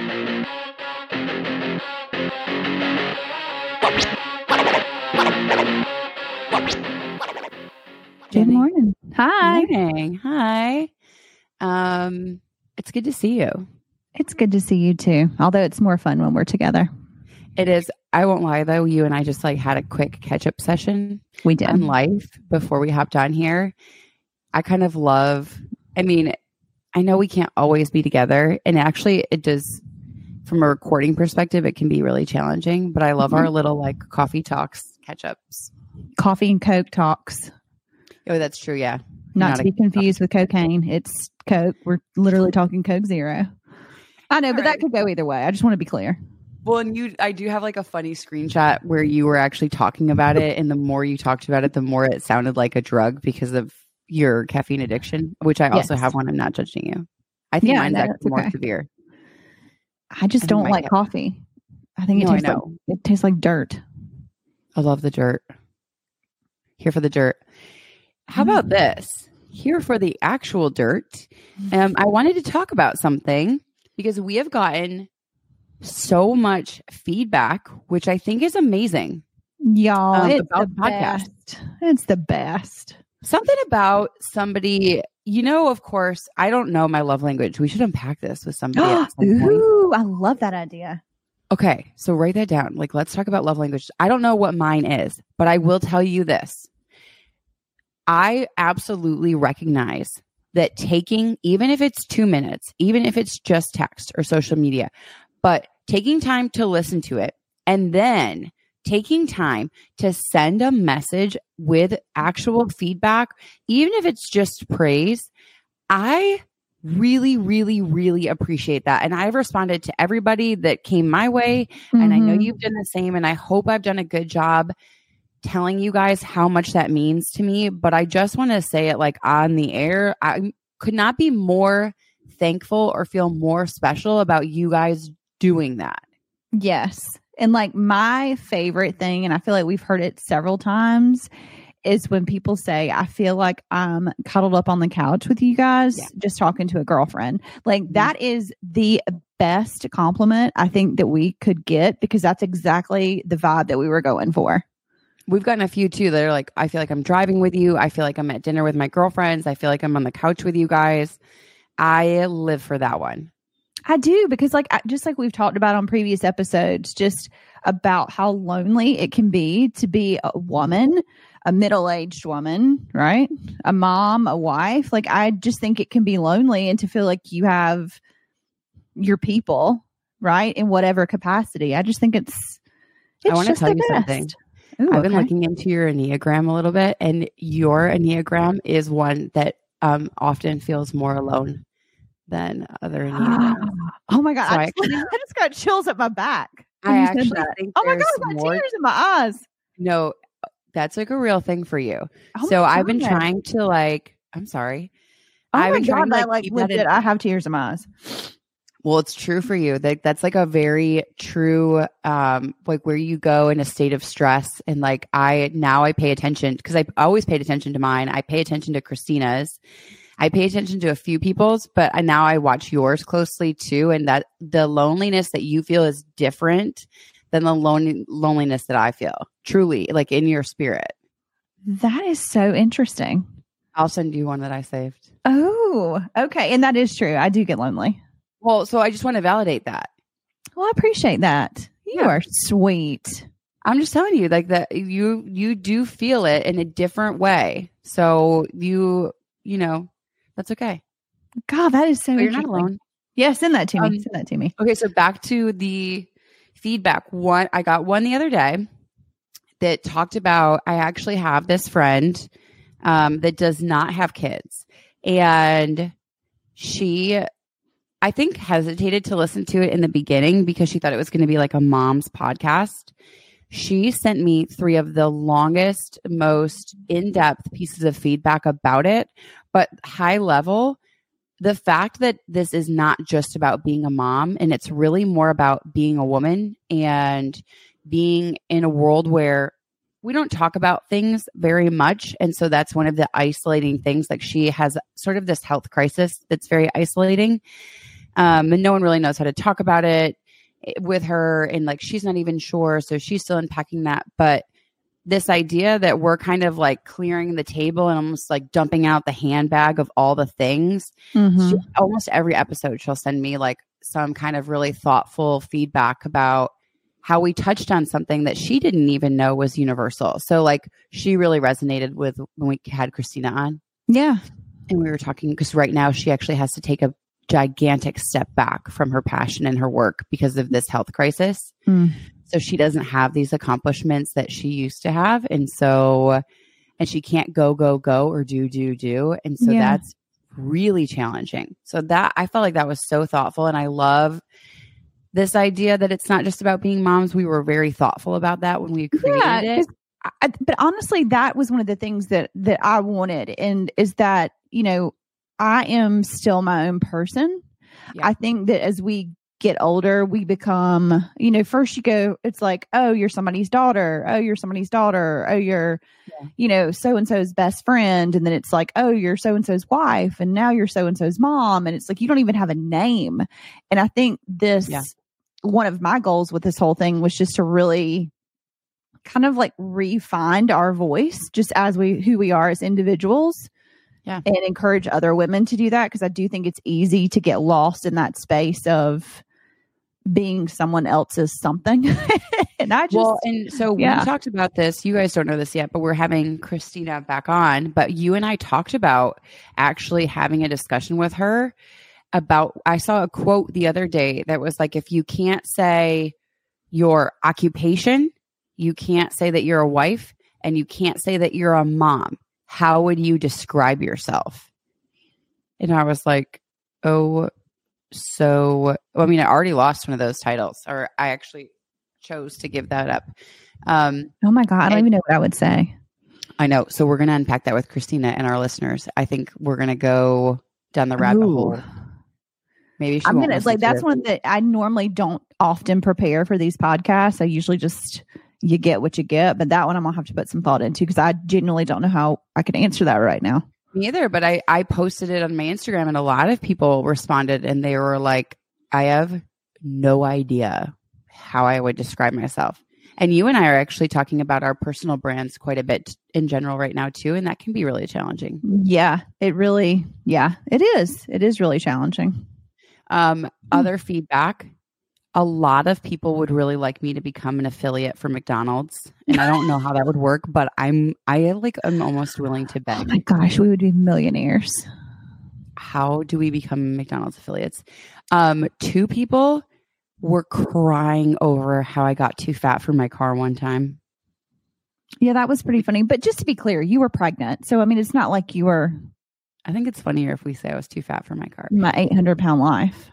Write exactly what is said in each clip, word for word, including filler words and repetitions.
Good morning. Hi. Good morning. Hi. Um, it's good to see you. It's good to see you too. Although it's more fun when we're together. It is. I won't lie though. You and I just like had a quick catch up session. We did. On life before we hopped on here. I kind of love, I mean, I know we can't always be together, and actually it does, from a recording perspective, it can be really challenging, but I love mm-hmm. our little like coffee talks, catch ups. Coffee and Coke talks. Oh, that's true. Yeah. Not, not to be confused with cocaine. It's Coke. We're literally talking Coke Zero. I know, All but right. that could go either way. I just want to be clear. Well, and you, I do have like a funny screenshot where you were actually talking about it. And the more you talked about it, the more it sounded like a drug because of your caffeine addiction, which I also yes. have one. I'm not judging you. I think yeah, mine's no, actually okay. more severe. I just I don't like have. coffee. I think it no, tastes like, it tastes like dirt. I love the dirt. Here for the dirt. How about this? Here for the actual dirt. Um, I wanted to talk about something because we have gotten so much feedback, which I think is amazing. Y'all, um, it's the podcast. Best. It's the best. Something about somebody, you know, of course, I don't know my love language. We should unpack this with somebody. at some Ooh, point. I love that idea. Okay, so write that down. Like, let's talk about love language. I don't know what mine is, but I will tell you this. I absolutely recognize that taking, even if it's two minutes, even if it's just text or social media, but taking time to listen to it and then taking time to send a message with actual feedback, even if it's just praise, I really, really, really appreciate that. And I've responded to everybody that came my way. Mm-hmm. And I know you've done the same. And I hope I've done a good job telling you guys how much that means to me. But I just want to say it like on the air. I could not be more thankful or feel more special about you guys doing that. Yes. And like my favorite thing, and I feel like we've heard it several times, is when people say, I feel like I'm cuddled up on the couch with you guys, yeah. just talking to a girlfriend. Like mm-hmm. that is the best compliment I think that we could get, because that's exactly the vibe that we were going for. We've gotten a few too that are like, I feel like I'm driving with you. I feel like I'm at dinner with my girlfriends. I feel like I'm on the couch with you guys. I live for that one. I do, because like, just like we've talked about on previous episodes, just about how lonely it can be to be a woman, a middle-aged woman, right? A mom, a wife. Like, I just think it can be lonely, and to feel like you have your people, right? In whatever capacity. I just think it's, it's I want to tell you best. something. Ooh, I've been okay. looking into your Enneagram a little bit, and your Enneagram is one that um, often feels more alone than other Enneagrams. Oh my God. So I, I, just, actually, I just got chills up my back. I actually think oh my God, I got more, tears in my eyes. No, that's like a real thing for you. Oh so I've God. been trying to like, I'm sorry. Oh I've my been God, trying to, like, like legit, I have tears in my eyes. Well, it's true for you. That that's like a very true, um, like where you go in a state of stress. And like, I, now I pay attention, because I always paid attention to mine. I pay attention to Christina's. I pay attention to a few people's, but I, now I watch yours closely too. And that the loneliness that you feel is different than the lon- loneliness that I feel, truly, like in your spirit. That is so interesting. I'll send you one that I saved. Oh, okay. And that is true. I do get lonely. Well, so I just want to validate that. Well, I appreciate that. You yeah. are sweet. I'm just telling you, like, that you you do feel it in a different way. So you, you know, that's okay. God, that is so but interesting. You're not alone. Yeah, send that to me. Um, send that to me. Okay, so back to the feedback. One, I got one the other day that talked about, I actually have this friend um, that does not have kids. And she, I think, hesitated to listen to it in the beginning because she thought it was going to be like a mom's podcast. She sent me three of the longest, most in-depth pieces of feedback about it, but high level. The fact that this is not just about being a mom, and it's really more about being a woman and being in a world where we don't talk about things very much. And so that's one of the isolating things. Like, she has sort of this health crisis that's very isolating. Um, and no one really knows how to talk about it with her. And like, she's not even sure. So she's still unpacking that. But this idea that we're kind of like clearing the table and almost like dumping out the handbag of all the things. Mm-hmm. She, almost every episode, she'll send me like some kind of really thoughtful feedback about how we touched on something that she didn't even know was universal. So like she really resonated with when we had Christina on. Yeah. And we were talking because right now she actually has to take a gigantic step back from her passion and her work because of this health crisis. Mm. So she doesn't have these accomplishments that she used to have. And so, and she can't go, go, go or do, do, do. And so Yeah. that's really challenging. So that, I felt like that was so thoughtful. And I love this idea that it's not just about being moms. We were very thoughtful about that when we created Yeah, it. I, but honestly, that was one of the things that, that I wanted. And is that, you know, I am still my own person. Yeah. I think that as we get older, we become, you know, first you go, it's like, oh, you're somebody's daughter. Oh, you're somebody's daughter. Oh, you're, Yeah. you know, so-and-so's best friend. And then it's like, oh, you're so-and-so's wife. And now you're so-and-so's mom. And it's like, you don't even have a name. And I think this, Yeah. one of my goals with this whole thing was just to really kind of like refine our voice just as we, who we are as individuals. Yeah. And encourage other women to do that. Because I do think it's easy to get lost in that space of being someone else's something. And I just, well, and so yeah. we talked about this. You guys don't know this yet, but we're having Christina back on. But you and I talked about actually having a discussion with her about, I saw a quote the other day that was like, if you can't say your occupation, you can't say that you're a wife, and you can't say that you're a mom, how would you describe yourself? And I was like, oh, so, well, I mean, I already lost one of those titles, or I actually chose to give that up. Um, oh my God, I don't and, even know what I would say. I know. So we're going to unpack that with Christina and our listeners. I think we're going to go down the rabbit Ooh. hole. Maybe she I'm won't gonna listen like to that's it. one that I normally don't often prepare for these podcasts. I usually just you get what you get, but that one I'm gonna have to put some thought into because I genuinely don't know how I can answer that right now. Me either, but I, I posted it on my Instagram and a lot of people responded and they were like, I have no idea how I would describe myself. And you and I are actually talking about our personal brands quite a bit in general right now too. And that can be really challenging. Yeah, it really, yeah, it is. It is really challenging. Um, other feedback. A lot of people would really like me to become an affiliate for McDonald's. And I don't know how that would work, but I'm, I like, I'm almost willing to bet. Oh my gosh, we would be millionaires. How do we become McDonald's affiliates? Um, two people were crying over how I got too fat for my car one time. Yeah, that was pretty funny. But just to be clear, you were pregnant. So, I mean, it's not like you were I think it's funnier if we say I was too fat for my car. my eight hundred pound life.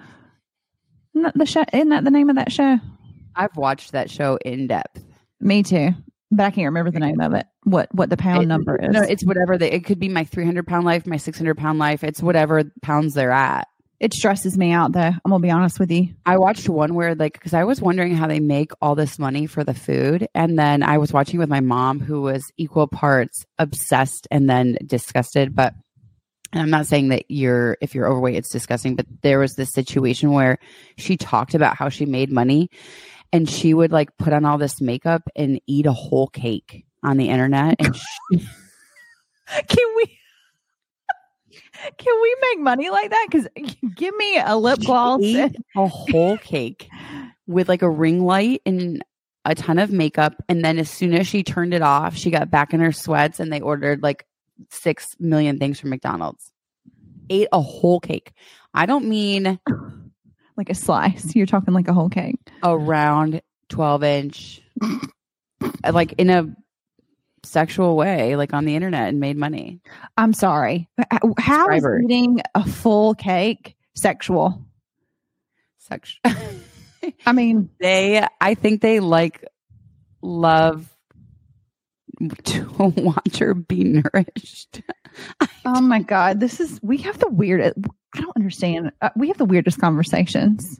Isn't that the show? Isn't that the name of that show? I've watched that show in depth. Me too. But I can't remember the name of it. What what the pound It- number is. No, it's whatever. They, it could be my three hundred pound life, my six hundred pound life. It's whatever pounds they're at. It stresses me out, though. I'm going to be honest with you. I watched one where like, because I was wondering how they make all this money for the food. And then I was watching with my mom who was equal parts obsessed and then disgusted. But and I'm not saying that you're, if you're overweight, it's disgusting. But there was this situation where she talked about how she made money and she would like put on all this makeup and eat a whole cake on the internet. And she, Can we? Can we make money like that? Because give me a lip gloss. She ate a whole cake with like a ring light and a ton of makeup. And then as soon as she turned it off, she got back in her sweats and they ordered like six million things from McDonald's. Ate a whole cake. I don't mean Like a slice. You're talking like a whole cake. a round twelve inch, like in a sexual way, like on the internet and made money. I'm sorry. How is Subscriber. eating a full cake sexual? Sex. I mean, They, I think they like love to watch her be nourished. oh my God, this is, we have the weirdest, I don't understand. Uh, we have the weirdest conversations.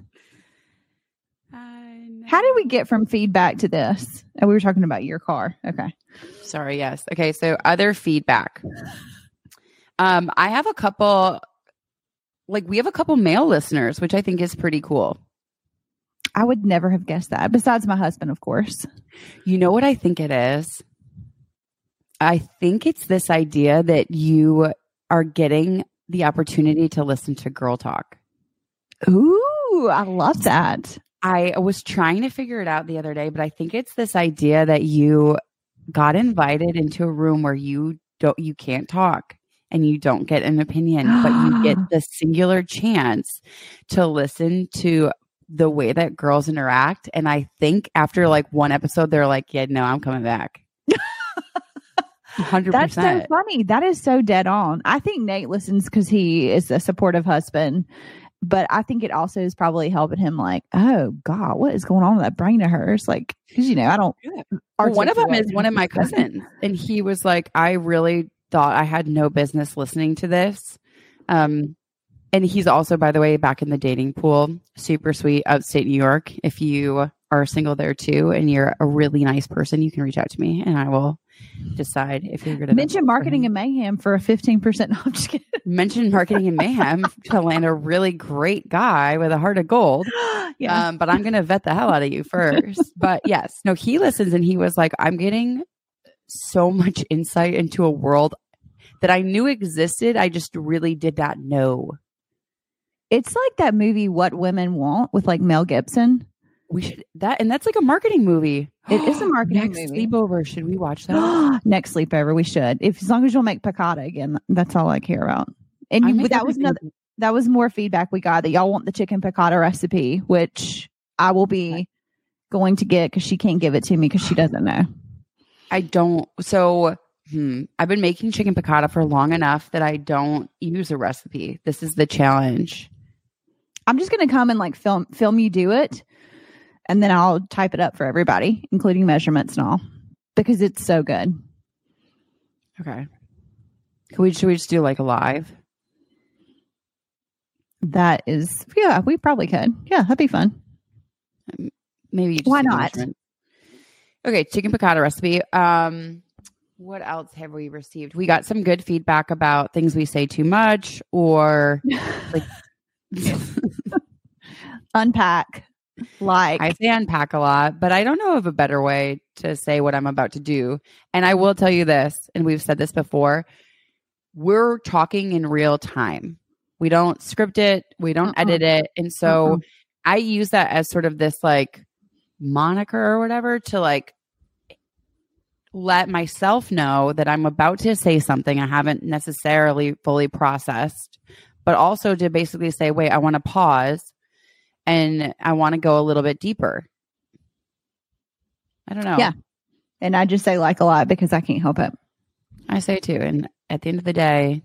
How did we get from feedback to this? Oh, we were talking about your car. Okay. Sorry. Yes. Okay. So other feedback. Um, I have a couple like we have a couple male listeners, which I think is pretty cool. I would never have guessed that. Besides my husband, of course. You know what I think it is? I think it's this idea that you are getting the opportunity to listen to Girl Talk. Ooh, I love that. I was trying to figure it out the other day, but I think it's this idea that you got invited into a room where you don't, you can't talk and you don't get an opinion, but you get the singular chance to listen to the way that girls interact. And I think after like one episode, they're like, yeah, no, I'm coming back. one hundred percent. That's so funny. That is so dead on. I think Nate listens because he is a supportive husband, but I think it also is probably helping him like, oh God, what is going on with that brain of hers? Like, because, you know, I don't. Well, one of them is one of my cousins. And he was like, I really thought I had no business listening to this. Um, and he's also, by the way, back in the dating pool, super sweet, upstate New York. If you are single there too, and you're a really nice person, you can reach out to me and I will decide if you're going to mention marketing and mayhem for a fifteen percent. No, I'm just kidding. Mention marketing and mayhem to land a really great guy with a heart of gold. Yeah. Um, but I'm going to vet the hell out of you first. But yes, no, he listens and he was like, I'm getting so much insight into a world that I knew existed. I just really did not know. It's like that movie, What Women Want, with like Mel Gibson. We should that, and that's like a marketing movie. It is a marketing Next movie. Sleepover. Should we watch that? Next sleepover, we should. If as long as you'll make piccata again, that's all I care about. And I you, make that was everything. another. That was more feedback we got that y'all want the chicken piccata recipe, which I will be going to get because she can't give it to me because she doesn't know. I don't. So hmm, I've been making chicken piccata for long enough that I don't use a recipe. This is the challenge. I'm just going to come and like film film you do it. And then I'll type it up for everybody, including measurements and all, because it's so good. Okay. Can we, should we just do like a live? That is, yeah, we probably could. Yeah, that'd be fun. Maybe. Just Why not? Okay. Chicken piccata recipe. Um, what else have we received? We got some good feedback about things we say too much or like unpack. Like I say unpack a lot, but I don't know of a better way to say what I'm about to do. And I will tell you this, and we've said this before, we're talking in real time. We don't script it. We don't uh-uh. edit it. And so uh-uh. I use that as sort of this like moniker or whatever to like let myself know that I'm about to say something I haven't necessarily fully processed, but also to basically say, wait, I want to pause. And I want to go a little bit deeper. I don't know. Yeah. And I just say like a lot because I can't help it. I say too. And at the end of the day,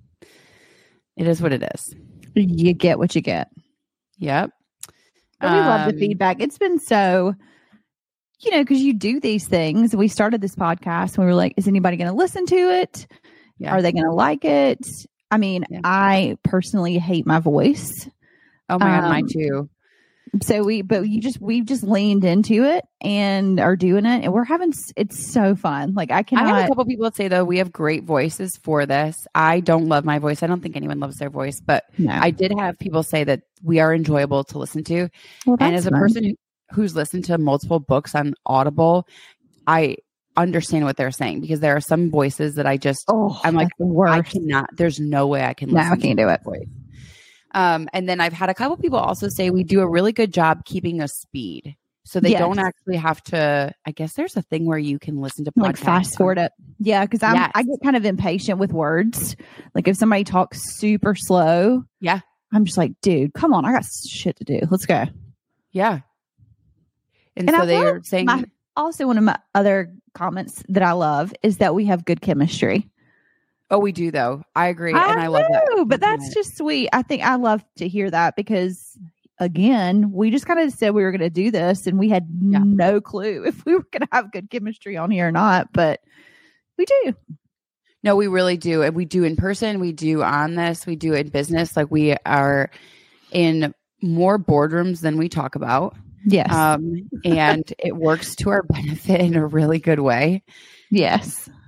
it is what it is. You get what you get. Yep. But we um, love the Um, feedback. It's been so, you know, because you do these things. We started this podcast and we were like, is anybody going to listen to it? Yeah. Are they going to like it? I mean, Yeah. I personally hate my voice. Oh my God, Um, mine too. So we, but you just, we've just leaned into it and are doing it. And we're having, s- it's so fun. Like I cannot. I have a couple people that say though, we have great voices for this. I don't love my voice. I don't think anyone loves their voice, but No. I did have people say that we are enjoyable to listen to. Well, And that's as a fun. person who, who's listened to multiple books on Audible, I understand what they're saying because there are some voices that I just, Oh, I'm like, that's the I worst. cannot, there's no way I can No, listen I can't to do that it. voice. Um, and then I've had a couple people also say we do a really good job keeping a speed. So they Yes. don't actually have to, I guess there's a thing where you can listen to podcasts. Like fast forward it. Yeah. Cause I'm, Yes. I get kind of impatient with words. Like if somebody talks super slow, Yeah. I'm just like, dude, come on. I got shit to do. Let's go. Yeah. And, And so I they love are saying, my- Also, one of my other comments that I love is that we have good chemistry. oh, we do though. I agree. and I love know, that. But that's just sweet. I think I love to hear that because, again, we just kind of said we were going to do this and we had Yeah. no clue if we were going to have good chemistry on here or not. But we do. No, we really do. And we do in person. We do on this. We do in business. Like we are in more boardrooms than we talk about. Yes. Um, and it works to our benefit in a really good way. yes.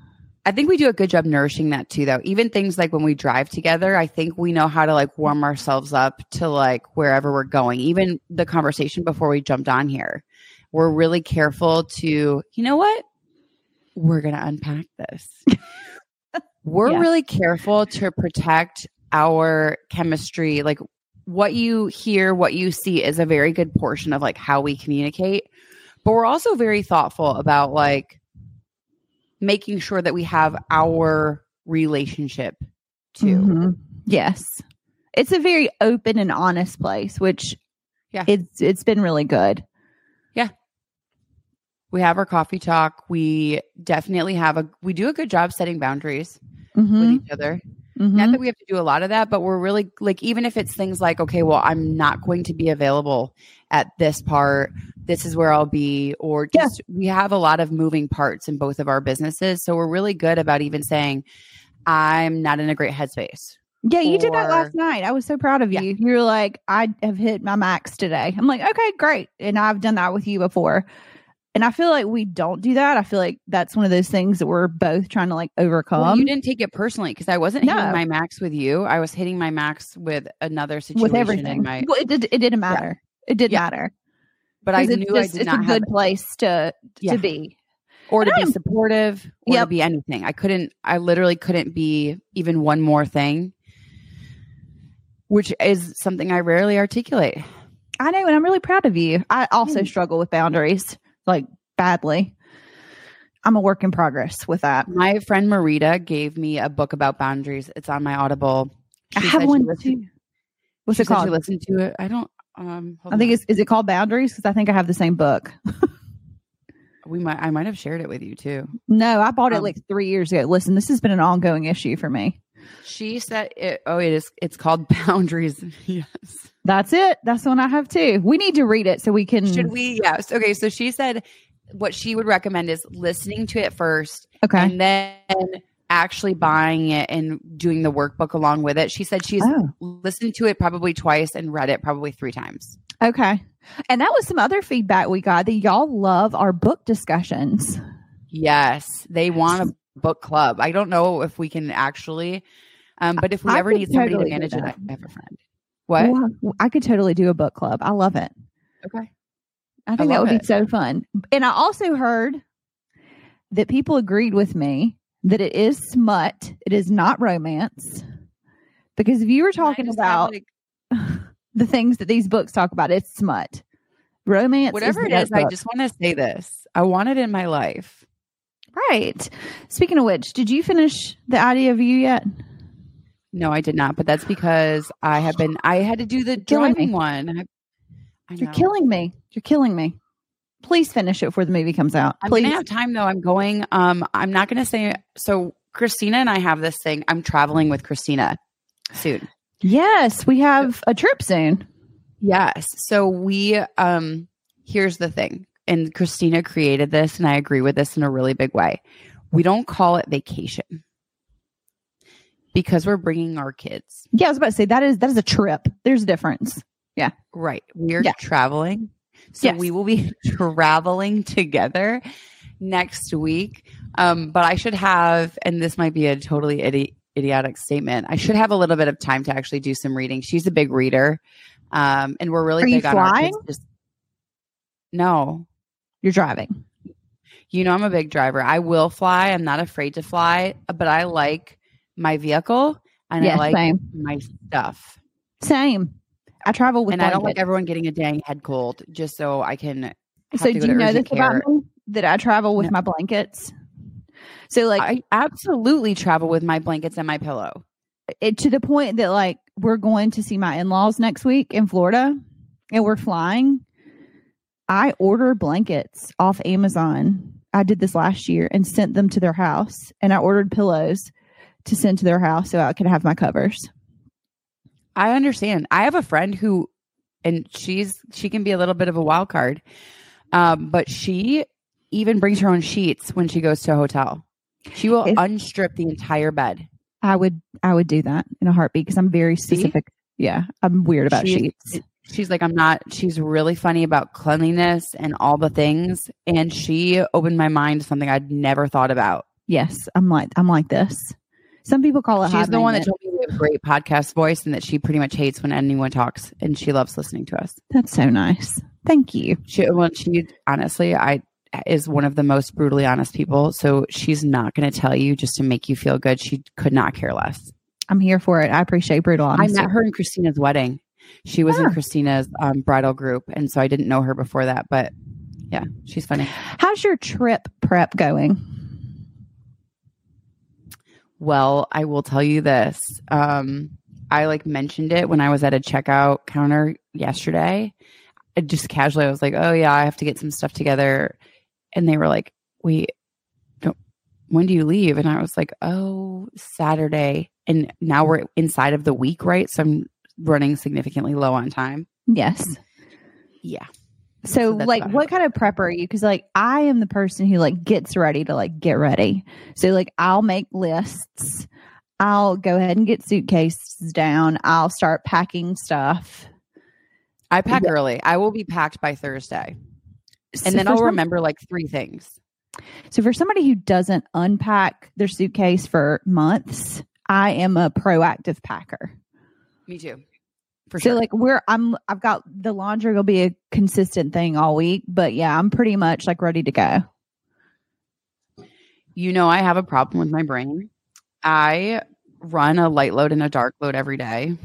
I think we do a good job nourishing that too, though. Even things like when we drive together, I think we know how to like warm ourselves up to like wherever we're going. Even the conversation before we jumped on here, we're really careful to, you know what? We're going to unpack this. We're Yeah. really careful to protect our chemistry. Like what you hear, what you see is a very good portion of like how we communicate. But we're also very thoughtful about like making sure that we have our relationship too. Mm-hmm. Yes. It's a very open and honest place, which Yeah. it's it's been really good. Yeah. We have our coffee talk. We definitely have a we do a good job setting boundaries Mm-hmm. with each other. Mm-hmm. Not that we have to do a lot of that, but we're really like, even if it's things like, okay, well, I'm not going to be available at this part. This is where I'll be, or just we have a lot of moving parts in both of our businesses. So we're really good about even saying, I'm not in a great headspace. Yeah, you did that Or- last night. I was so proud of you. Yeah. You were like, I have hit my max today. I'm like, okay, great. And I've done that with you before. And I feel like we don't do that. I feel like that's one of those things that we're both trying to like overcome. Well, you didn't take it personally because I wasn't No. hitting my max with you. I was hitting my max with another situation. with in everything. my, Well, it, did, it didn't matter. It didn't Yeah. matter. but I 'Cause knew it's just- I did it's not a have good place to Yeah. to be. or to And be I'm- supportive or Yep. to be anything. I couldn't, I literally couldn't be even one more thing, which is something I rarely articulate. I know, and I'm really proud of you. I also Mm. struggle with boundaries, like badly. I'm a work in progress with that. My friend Marita gave me a book about boundaries. It's on my Audible. I She have said she one listened- too. What's she it said called? She listened to it. I don't, um, hold I think on. it's is it called Boundaries? Because I think I have the same book. we might, I might have shared it with you too. No, I bought it Um, like three years ago. Listen, this has been an ongoing issue for me. She said, it, oh, it is, it's called Boundaries. Yes. That's it. That's the one I have too. We need to read it so we can. Should we? Yes. Okay. So she said what she would recommend is listening to it first Okay. and then actually buying it and doing the workbook along with it. She said she's Oh. listened to it probably twice and read it probably three times. Okay. And that was some other feedback we got that y'all love our book discussions. Yes. They want a book club. I don't know if we can actually, um, but if we I ever could need somebody totally to do manage it, that. I have a friend. What? Well, I could totally do a book club. I love it. Okay. I think that love would be it. so fun. And I also heard that people agreed with me that it is smut. It is not romance. Because if you were talking I just have, about like, the things that these books talk about, it's smut. Romance, whatever is it the is, I notebook. just want to say this. I want it in my life. Right. Speaking of which, did you finish the idea of you yet? No, I did not, but that's because I have been, I had to do the killing driving me. one. I, I You're know. killing me. You're killing me. Please finish it before the movie comes out. I'm Please. gonna have time though. I'm going. Um, I'm not gonna say. So Christina and I have this thing. I'm traveling with Christina soon. Yes, we have a trip soon. Yes. So we. Um. Here's the thing, and Christina created this, and I agree with this in a really big way. We don't call it vacation because we're bringing our kids. Yeah, I was about to say that is that is a trip. There's a difference. Right. We're Yeah. traveling. So Yes. we will be traveling together next week. Um, but I should have, and this might be a totally idi- idiotic statement, I should have a little bit of time to actually do some reading. She's a big reader. Um, and we're really Are you big on our flying? kids. Just, no. You're driving. You know, I'm a big driver. I will fly. I'm not afraid to fly, but I like my vehicle and I Yeah, like same. my stuff. Same. I travel with And I don't like blankets. everyone getting a dang head cold just so I can. Have So to do go you to know urgent this care. about me? That I travel with No. my blankets. So like I absolutely travel with my blankets and my pillow. it to the point that like we're going to see my in-laws next week in Florida and we're flying. I order blankets off Amazon. I did this last year and sent them to their house, and I ordered pillows to send to their house so I could have my covers. I understand. I have a friend who, and she's she can be a little bit of a wild card, um, but she even brings her own sheets when she goes to a hotel. She will If- unstrip the entire bed. I would I would do that in a heartbeat because I'm very See? specific. Yeah, I'm weird about She's- sheets. She's like, I'm not. She's really funny about cleanliness and all the things, and she opened my mind to something I'd never thought about. Yes, I'm like I'm like this. Some people call it. She's the one that maintenance. told me we have a great podcast voice and that she pretty much hates when anyone talks, and she loves listening to us. That's so nice. Thank you. She, well, she honestly, I is one of the most brutally honest people. So she's not going to tell you just to make you feel good. She could not care less. I'm here for it. I appreciate brutal honesty. I met her in Christina's wedding. She was Yeah. in Christina's um, bridal group, and so I didn't know her before that. But yeah, she's funny. How's your trip prep going? Well, I will tell you this. Um, I like mentioned it when I was at a checkout counter yesterday. I just casually, I was like, "Oh yeah, I have to get some stuff together," and they were like, "Wait, don't, when do you leave?" And I was like, "Oh, Saturday." And now we're inside of the week, right? So I'm running significantly low on time. Yes. Yeah. So, So that's like, about what it. kind of prep are you? Because, like, I am the person who, like, gets ready to, like, get ready. So, like, I'll make lists. I'll go ahead and get suitcases down. I'll start packing stuff. I pack Yeah. early. I will be packed by Thursday. So And then for I'll some- remember like three things. So, for somebody who doesn't unpack their suitcase for months, I am a proactive packer. Me too. For So sure. like we're I'm I've got the laundry will be a consistent thing all week, but yeah, I'm pretty much like ready to go. You know, I have a problem with my brain. I run a light load and a dark load every day.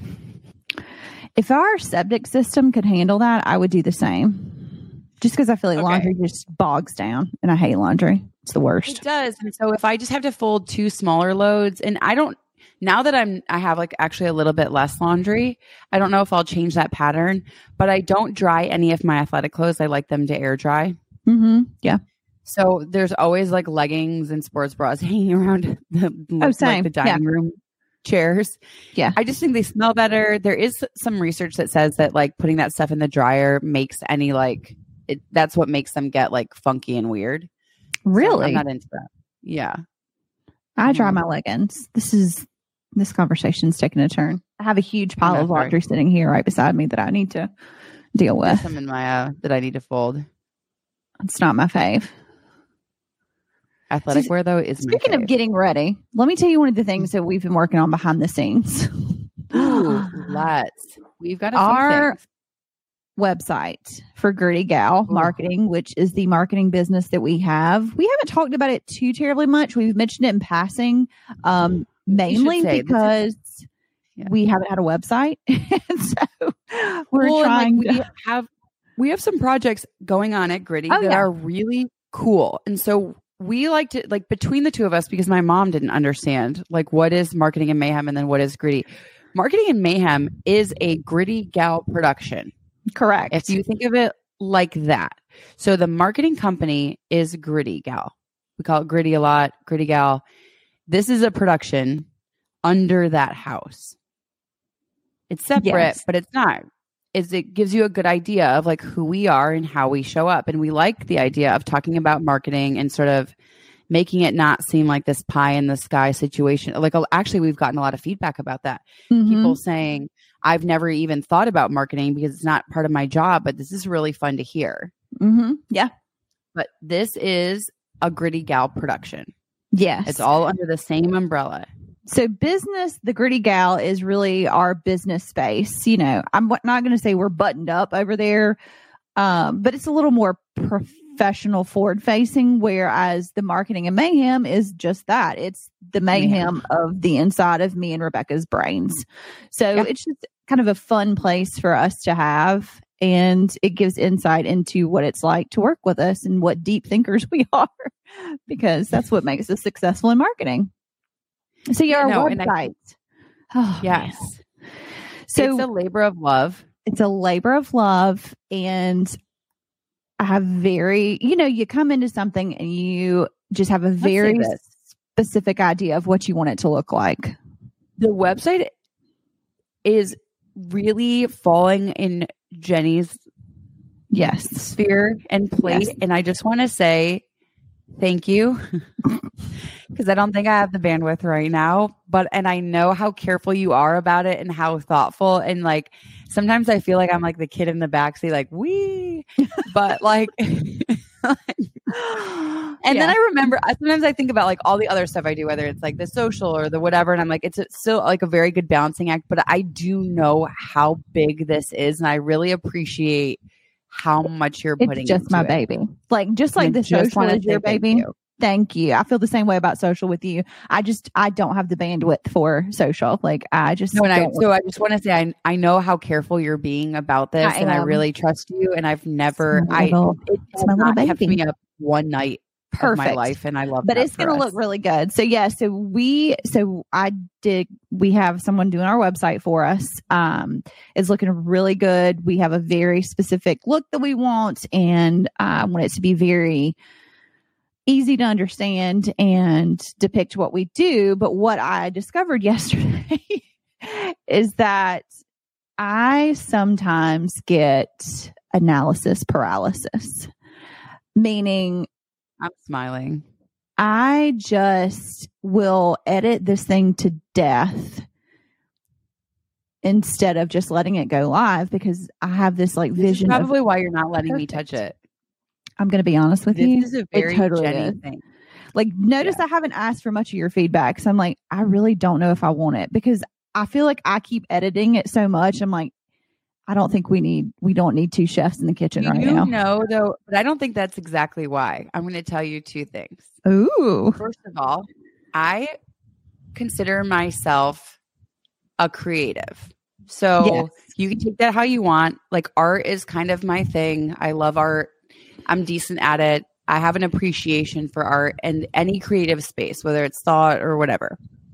If our septic system could handle that, I would do the same. Just because I feel like Okay. laundry just bogs down, and I hate laundry. It's the It worst. does. And so if I just have to fold two smaller loads, and I don't, now that I'm, I have like actually a little bit less laundry, I don't know if I'll change that pattern, but I don't dry any of my athletic clothes. I like them to air dry. Mm-hmm. Yeah. So there's always like leggings and sports bras hanging around the, like same. the dining room chairs. Yeah. I just think they smell better. There is some research that says that like putting that stuff in the dryer makes any like, it, that's what makes them get like funky and weird. So Really? I'm not into that. Yeah. I dry Mhm. my leggings. This is this conversation's taking a turn. I have a huge pile Okay, of sorry. laundry sitting here right beside me that I need to deal There's with. some in my uh, that I need to fold. It's not my fave. Athletic So, wear though is my Speaking of fave. getting ready, let me tell you one of the things that we've been working on behind the scenes. Ooh, let's. We've got a few Our things. website for Gritty Gal Ooh. Marketing, which is the marketing business that we have. We haven't talked about it too terribly much. We've mentioned it in passing, um, mainly say, this is- because Yeah. we haven't had a website. And so we're Well, and, trying like, to. we have we have some projects going on at Gritty Oh, that yeah. are really cool. And so we like to like between the two of us, because my mom didn't understand like what is Marketing and Mayhem and then what is Gritty. Marketing and Mayhem is a Gritty Gal production. Correct. If you think of it like that. So the marketing company is Gritty Gal. We call it Gritty a lot, Gritty Gal. This is a production under that house. It's separate, Yes. but it's not. Is it gives you a good idea of like who we are and how we show up. And we like the idea of talking about marketing and sort of making it not seem like this pie in the sky situation. Like actually, we've gotten a lot of feedback about that. Mhm. People saying, I've never even thought about marketing because it's not part of my job, but this is really fun to hear. Mhm. Yeah. But this is a Gritty Gal production. Yes. It's all under the same umbrella. So business, the Gritty Gal is really our business space. You know, I'm wa- not going to say we're buttoned up over there, um, but it's a little more professional, forward facing, whereas the Marketing and Mayhem is just that. It's the mayhem of the inside of me and Rebecca's brains. So Yeah. it's just kind of a fun place for us to have. And it gives insight into what it's like to work with us and what deep thinkers we are, because that's what makes us successful in marketing. So yeah, Yeah, our no, and I website. Oh, Yes. man. So It's a labor of love. it's a labor of love, and I have very, you know, you come into something and you just have a say very this. specific idea of what you want it to look like. The website is really falling in Jenny's Yes. sphere and plate. Yes. And I just want to say thank you because I don't think I have the bandwidth right now. But, and I know how careful you are about it and how thoughtful. And like, sometimes I feel like I'm like the kid in the backseat, like, wee, but like, and And Yeah. then I remember, sometimes I think about like all the other stuff I do, whether it's like the social or the whatever. And I'm like, it's a, still like a very good balancing act, but I do know how big this is. And I really appreciate how much you're putting It's just into my it. baby. Like, just like I the just social wanna is your say thank baby. you. Thank you. I feel the same way about social with you. I just, I don't have the bandwidth for social. Like, I just, No, and I, don't- so I just want to say, I, I know how careful you're being about this, I and I am. really trust you. And I've never, It's my I, little- it it's has my little not kept baby. me up one night of my Perfect. life, and I love but that it's for going to us. look really good. So yeah, so we, so I did, we have someone doing our website for us. Um, it's looking really good. We have a very specific look that we want, and I want it to be very easy to understand and depict what we do. But what I discovered yesterday is that I sometimes get analysis paralysis, meaning I'm smiling. I just will edit this thing to death instead of just letting it go live, because I have this like This is vision of, probably why you're not letting me Perfect. touch it. I'm going to be honest with This you. is a very it totally Jenny is. thing. Like, notice Yeah. I haven't asked for much of your feedback. So I'm like, I really don't know if I want it, because I feel like I keep editing it so much. I'm like, I don't think we need, we don't need two chefs in the kitchen You right now. know, though, but I don't think that's exactly why. I'm going to tell you two things. Ooh. First of all, I consider myself a creative. So Yes. you can take that how you want. Like, art is kind of my thing. I love art. I'm decent at it. I have an appreciation for art and any creative space, whether it's thought or whatever.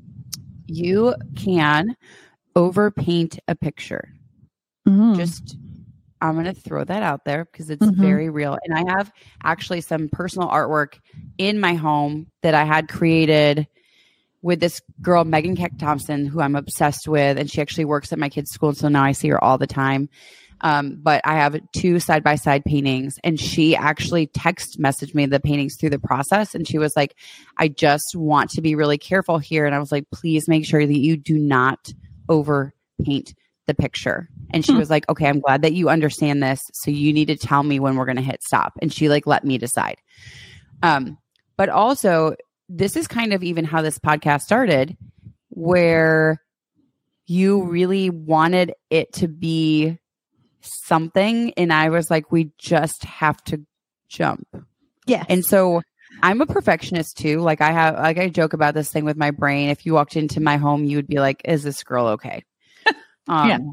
You can overpaint a picture. Mm. Just, I'm going to throw that out there because it's Mhm. very real. And I have actually some personal artwork in my home that I had created with this girl, Megan Keck Thompson, who I'm obsessed with. And she actually works at my kid's school. So now I see her all the time. Um, but I have two side by side paintings, and she actually text messaged me the paintings through the process. And she was like, I just want to be really careful here. And I was like, please make sure that you do not overpaint the picture. And she Hmm. was like, okay, I'm glad that you understand this. So you need to tell me when we're going to hit stop. And she like let me decide. Um, but also, this is kind of even how this podcast started, where you really wanted it to be something. And I was like, we just have to jump. Yes. And so I'm a perfectionist too. Like I have, like I joke about this thing with my brain. If you walked into my home, you would be like, is this girl okay? Um, Yeah.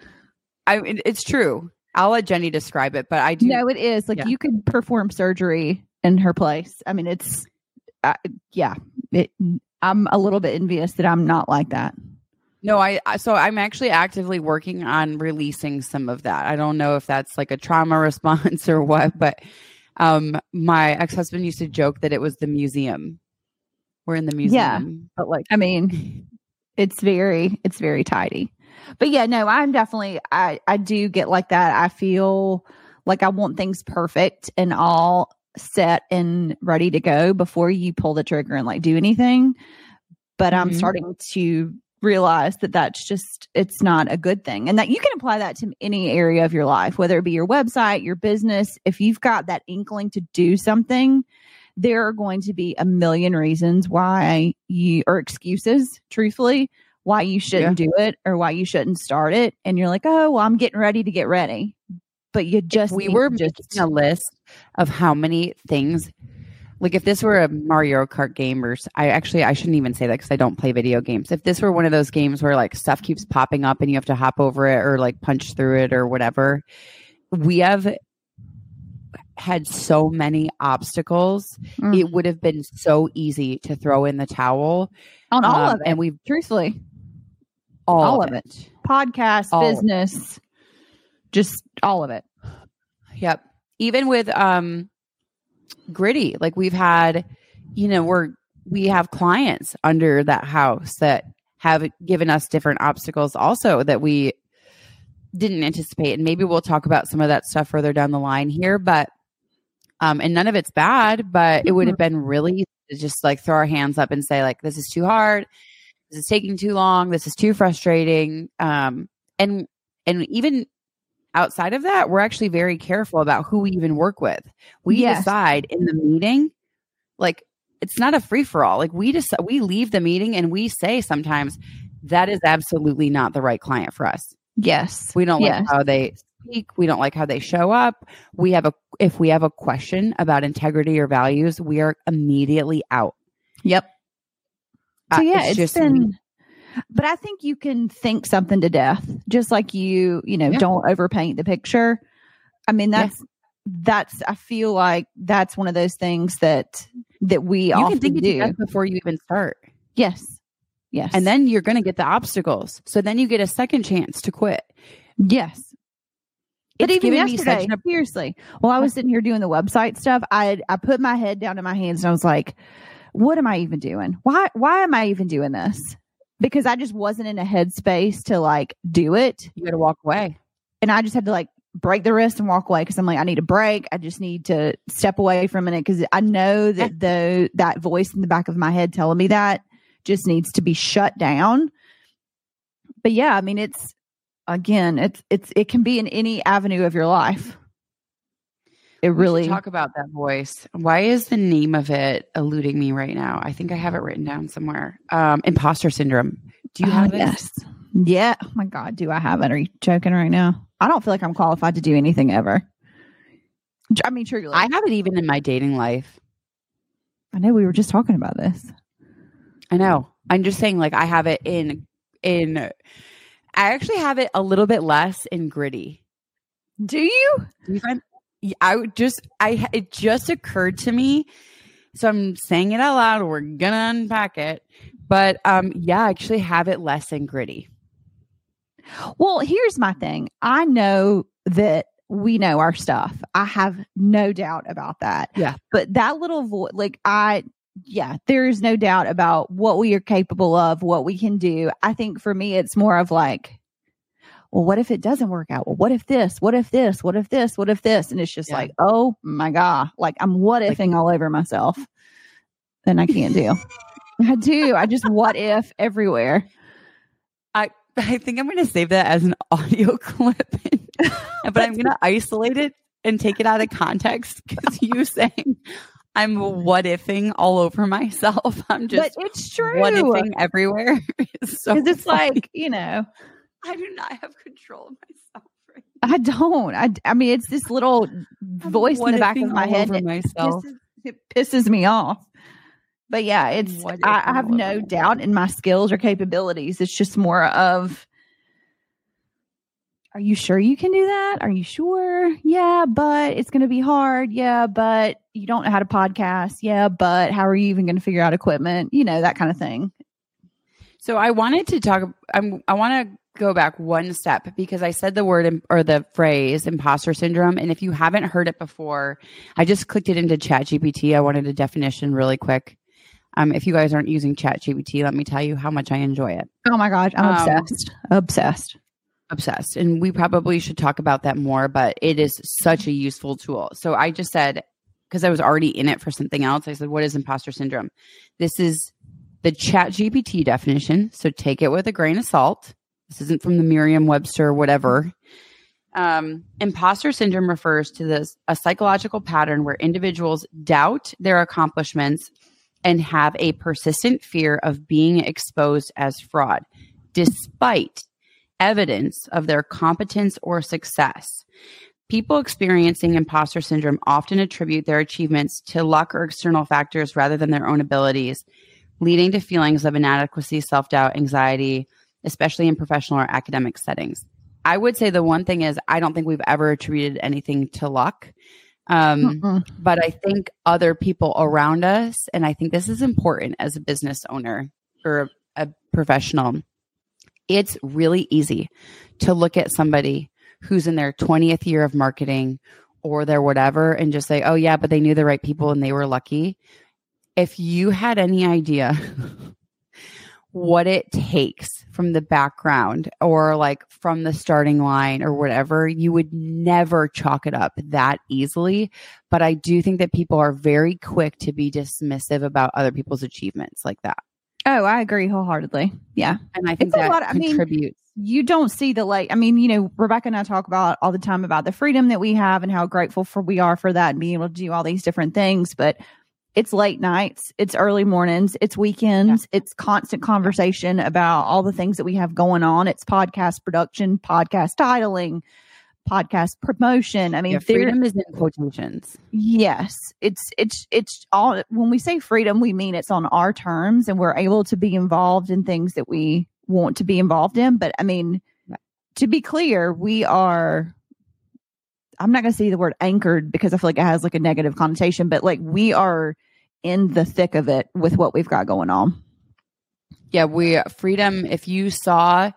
I, it- it's true. I'll let Jenny describe it, but I do. No, it is. Like, Yeah. you could perform surgery in her place. I mean, it's, uh, yeah, it, I'm a little bit envious that I'm not like that. No, I, I, so I'm actually actively working on releasing some of that. I don't know if that's like a trauma response or what, but um, my ex-husband used to joke that it was the museum. We're in the museum. But like, I mean, it's very, it's very tidy. But yeah, no, I'm definitely, I, I do get like that. I feel like I want things perfect and all set and ready to go before you pull the trigger and like do anything. But I'm Mhm. starting to realize that that's just, it's not a good thing. And that you can apply that to any area of your life, whether it be your website, your business. If you've got that inkling to do something, there are going to be a million reasons why you, or excuses, truthfully, why you shouldn't do it or why you shouldn't start it. And you're like, oh, well, I'm getting ready to get ready. But you just, we need were to making just, a list of how many things. Like if this were a Mario Kart game, or I actually I shouldn't even say that because I don't play video games. If this were one of those games where like stuff keeps popping up and you have to hop over it or like punch through it or whatever, we have had so many obstacles. Mm. It would have been so easy to throw in the towel on all Um, of it. and we've truthfully, all, all of of it. podcast, All of it. business, just all of it. Yep. Even with um Gritty, like we've had, you know, we're we have clients under that house that have given us different obstacles also that we didn't anticipate. And maybe we'll talk about some of that stuff further down the line here, but um and none of it's bad, but it would have been really easy to just like throw our hands up and say like, this is too hard, this is taking too long, this is too frustrating. Um and and even outside of that, we're actually very careful about who we even work with. We Yes. decide in the meeting Like, it's not a free for all. Like, we just, we leave the meeting and we say sometimes that is absolutely not the right client for us. Yes. We don't yes. like how they speak. We don't like how they show up. We have a, if we have a question about integrity or values, we are immediately out. Yep. So yeah, uh, it's, it's just been, but I think you can think something to death, just like you, you know, yeah. don't overpaint the picture. I mean, that's, yeah. that's, I feel like that's one of those things that, that we you often can think do it before you even start. Yes. Yes. And then you're going to get the obstacles. So then you get a second chance to quit. Yes. But It's even giving me yesterday, such an- seriously, while I was sitting here doing the website stuff, I I put my head down in my hands and I was like, what am I even doing? Why why am I even doing this? Because I just wasn't in a headspace to like do it. You got to walk away. And I just had to like break the wrist and walk away because I'm like, I need a break. I just need to step away for a minute because I know that the that voice in the back of my head telling me that just needs to be shut down. But yeah, I mean, it's, again, it's, it's, it can be in any avenue of your life. It we really talk about that voice. Why is the name of it eluding me right now? I think I have it written down somewhere. Um, imposter syndrome. Do you have uh, it? Yes. Yeah. Oh my God. Do I have it? Are you joking right now? I don't feel like I'm qualified to do anything ever. I mean, truly. I have it even in my dating life. I know we were just talking about this. I know. I'm just saying, like, I have it in, in, I actually have it a little bit less in gritty. Do you? Do you find, I would just, I, it just occurred to me. So I'm saying it out loud. We're going to unpack it. But, um, yeah, I actually have it less in gritty. Well, here's my thing. I know that we know our stuff. I have no doubt about that. Yeah. But that little voice, like I, yeah, there is no doubt about what we are capable of, what we can do. I think for me, it's more of like, well, what if it doesn't work out? Well, what if this? What if this? What if this? What if this? And it's just yeah. like, oh my God, like I'm what ifing like, all over myself. Then I can't do. I do. I just what if everywhere. I I think I'm going to save that as an audio clip, but I'm going to isolate it and take it out of context because you saying I'm what ifing all over myself. I'm just but it's true. What ifing everywhere. Because so it's funny. Like, you know, I do not have control of myself. Right now. I don't. I, I mean, it's this little voice in the back of my head. That myself. Pisses, it pisses me off. But yeah, it's, I, I have no doubt in my skills or capabilities. It's just more of, are you sure you can do that? Are you sure? Yeah, but it's going to be hard. Yeah, but you don't know how to podcast. Yeah, but how are you even going to figure out equipment? You know, that kind of thing. So I wanted to talk, I'm, I want to go back one step because I said the word or the phrase imposter syndrome. And if you haven't heard it before, I just clicked it into ChatGPT. I wanted a definition really quick. Um, if you guys aren't using ChatGPT, let me tell you how much I enjoy it. Oh my gosh, I'm um, obsessed. Obsessed. Obsessed. And we probably should talk about that more, but it is such a useful tool. So I just said, because I was already in it for something else, I said, what is imposter syndrome? This is the ChatGPT definition. So take it with a grain of salt. This isn't from the Merriam-Webster, whatever. Um, imposter syndrome refers to this a psychological pattern where individuals doubt their accomplishments and have a persistent fear of being exposed as fraud, despite evidence of their competence or success. People experiencing imposter syndrome often attribute their achievements to luck or external factors rather than their own abilities, leading to feelings of inadequacy, self-doubt, anxiety, especially in professional or academic settings. I would say the one thing is I don't think we've ever attributed anything to luck. Um, Mm-mm. But I think other people around us, and I think this is important as a business owner or a, a professional, it's really easy to look at somebody who's in their twentieth year of marketing or their whatever and just say, oh yeah, but they knew the right people and they were lucky. If you had any idea what it takes from the background or like from the starting line or whatever, you would never chalk it up that easily. But I do think that people are very quick to be dismissive about other people's achievements like that. Oh, I agree wholeheartedly. Yeah. And I think it's that a lot, contributes. I mean, you don't see the like, I mean, you know, Rebecca and I talk about all the time about the freedom that we have and how grateful for we are for that and being able to do all these different things. But it's late nights, it's early mornings, it's weekends, yeah. it's constant conversation about all the things that we have going on. It's podcast production, podcast titling, podcast promotion. I mean, yeah, freedom is in quotations. Yes. It's, it's, it's all, when we say freedom, we mean it's on our terms and we're able to be involved in things that we want to be involved in. But I mean, yeah. to be clear, we are, I'm not going to say the word anchored because I feel like it has like a negative connotation, but like we are in the thick of it with what we've got going on. Yeah, we freedom. If you saw,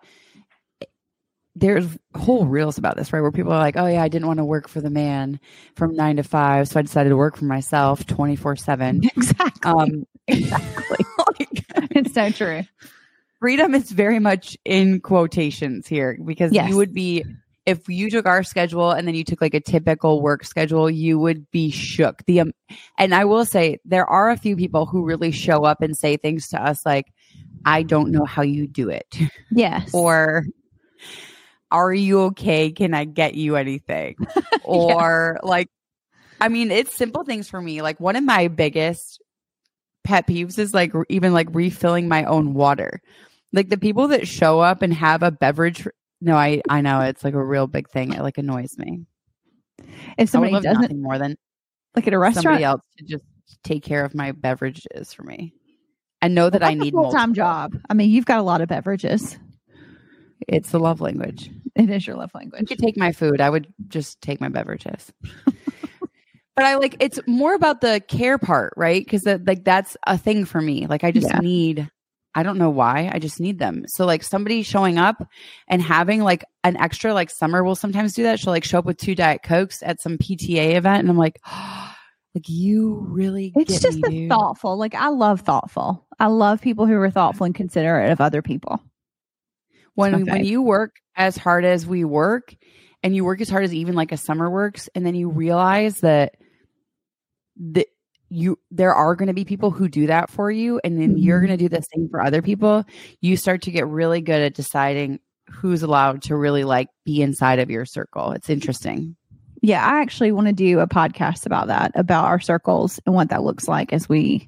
there's whole reels about this, right? Where people are like, oh yeah, I didn't want to work for the man from nine to five. So I decided to work for myself twenty-four seven. Exactly. Um, exactly. like, it's so true. Freedom is very much in quotations here because yes. you would be, if you took our schedule and then you took like a typical work schedule, you would be shook. The um, and I will say there are a few people who really show up and say things to us like, I don't know how you do it. Yes. Or are you okay? Can I get you anything? Or yeah. like, I mean, it's simple things for me. Like one of my biggest pet peeves is like even like refilling my own water. Like the people that show up and have a beverage. No, I, I know it's like a real big thing. It like annoys me. If somebody I would love doesn't, nothing more than like at a restaurant, somebody else to just take care of my beverages for me. And know that well, I need a full-time job. I mean, you've got a lot of beverages. It's the love language. It is your love language. You could take my food. I would just take my beverages. But I like, it's more about the care part, right? Because like that's a thing for me. Like I just yeah. need, I don't know why, I just need them. So like somebody showing up and having like an extra, like Summer will sometimes do that. She'll like show up with two Diet Cokes at some P T A event. And I'm like, oh, like you really It's get just me, the dude. thoughtful. Like I love thoughtful. I love people who are thoughtful and considerate of other people. When okay. when you work as hard as we work and you work as hard as even like a Summer works, and then you realize that the you there are going to be people who do that for you, and then mm-hmm. you're going to do the same for other people, you start to get really good at deciding who's allowed to really like be inside of your circle. It's interesting. Yeah, I actually want to do a podcast about that, about our circles and what that looks like as we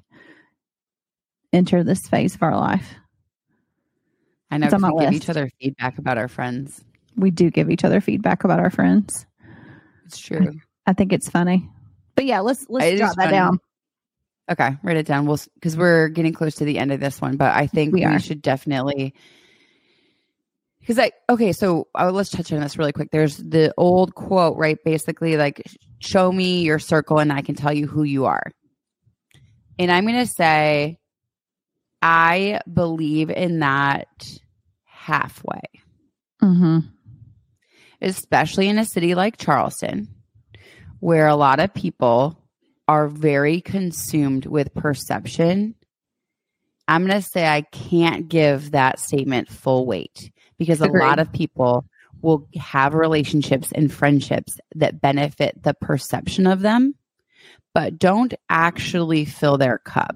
enter this phase of our life. I know we give each other feedback about our friends. We do give each other feedback about our friends. It's true. I, I think it's funny. But yeah, let's let's it jot that funny. down. Okay, write it down. We'll because we're getting close to the end of this one, but I think we, we should definitely because I okay. So uh, let's touch on this really quick. There's the old quote, right? Basically, like, show me your circle, and I can tell you who you are. And I'm going to say, I believe in that halfway, mm-hmm. especially in a city like Charleston, where a lot of people are very consumed with perception. I'm going to say I can't give that statement full weight because a Agreed. lot of people will have relationships and friendships that benefit the perception of them, but don't actually fill their cup.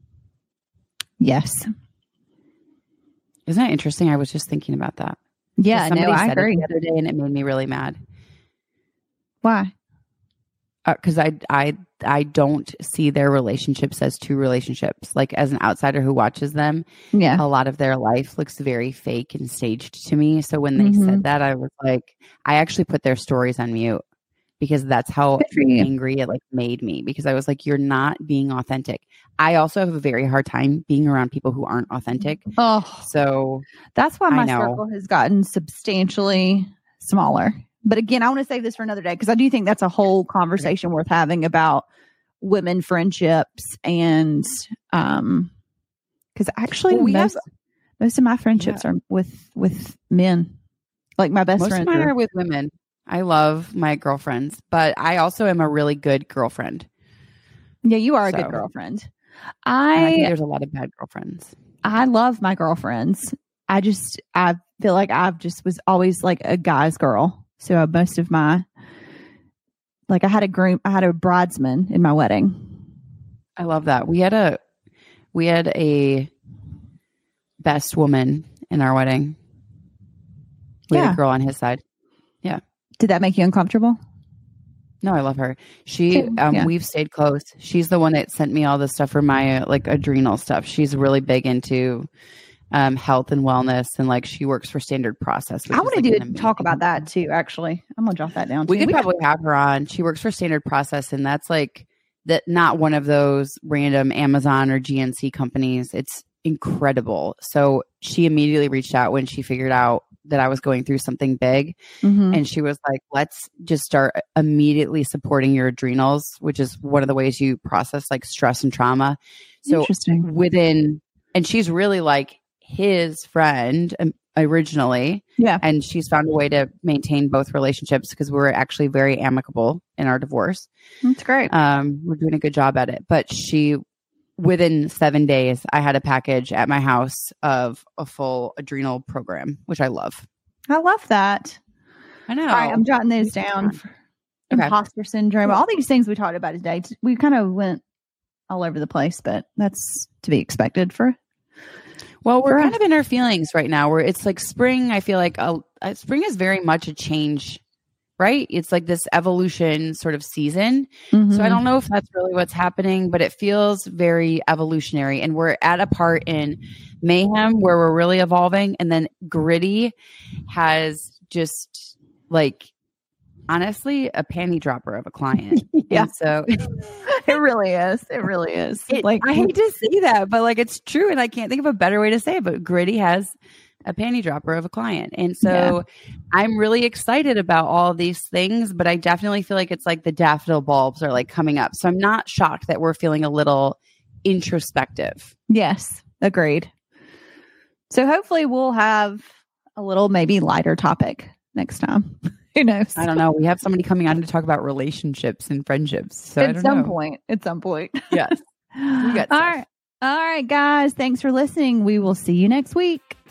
Yes. Isn't that interesting? I was just thinking about that. Yeah, no, I said agree. It the other day, and it made me really mad. Why? Because uh, I, I, I don't see their relationships as true relationships. Like as an outsider who watches them, yeah, a lot of their life looks very fake and staged to me. So when they mm-hmm. said that, I was like, I actually put their stories on mute because that's how angry it like made me. Because I was like, you're not being authentic. I also have a very hard time being around people who aren't authentic. Oh, so that's why my circle has gotten substantially smaller. But again, I want to save this for another day because I do think that's a whole conversation worth having about women friendships and um because actually well, we most, have most of my friendships yeah. are with with men. Like my best most friends of mine are, are with women. I love my girlfriends, but I also am a really good girlfriend. Yeah, you are so, a good girlfriend. I, I think there's a lot of bad girlfriends. I love my girlfriends. I just I feel like I've just was always like a guy's girl. So most of my, like I had a groom, I had a bridesman in my wedding. I love that. We had a, we had a best woman in our wedding. We yeah. had a girl on his side. Yeah. Did that make you uncomfortable? No, I love her. She, Too, um, yeah. we've stayed close. She's the one that sent me all the stuff for my uh, like adrenal stuff. She's really big into um, health and wellness, and like she works for Standard Process. I want to like do talk about that too. Actually, I'm gonna jot that down. We too. could probably have her on. She works for Standard Process, and that's like that. Not one of those random Amazon or G N C companies. It's incredible. So she immediately reached out when she figured out that I was going through something big. Mm-hmm. And she was like, let's just start immediately supporting your adrenals, which is one of the ways you process like stress and trauma. So Interesting. within, and she's really like his friend um, originally. Yeah. And she's found a way to maintain both relationships because we were actually very amicable in our divorce. That's great. Um, we're doing a good job at it. But she, within seven days, I had a package at my house of a full adrenal program, which I love. I love that. I know. All right, I'm jotting those down. For Okay. Imposter syndrome, all these things we talked about today. We kind of went all over the place, but that's to be expected for. Well, we're for kind us. of in our feelings right now where it's like spring. I feel like a, a spring is very much a change, right? It's like this evolution sort of season. Mm-hmm. So I don't know if that's really what's happening, but it feels very evolutionary. And we're at a part in Mayhem where we're really evolving. And then Gritty has just like, honestly, a panty dropper of a client. Yeah. And so It really is. It really is. it, like I hate to say that, but like it's true. And I can't think of a better way to say it, but Gritty has a panty dropper of a client. And so Yeah. I'm really excited about all of these things, but I definitely feel like it's like the daffodil bulbs are like coming up. So I'm not shocked that we're feeling a little introspective. Yes, agreed. So hopefully we'll have a little maybe lighter topic next time. Who knows? I don't know. We have somebody coming on to talk about relationships and friendships. So I At don't some know. point. At some point. Yes. All got stuff. right. All right, guys. Thanks for listening. We will see you next week.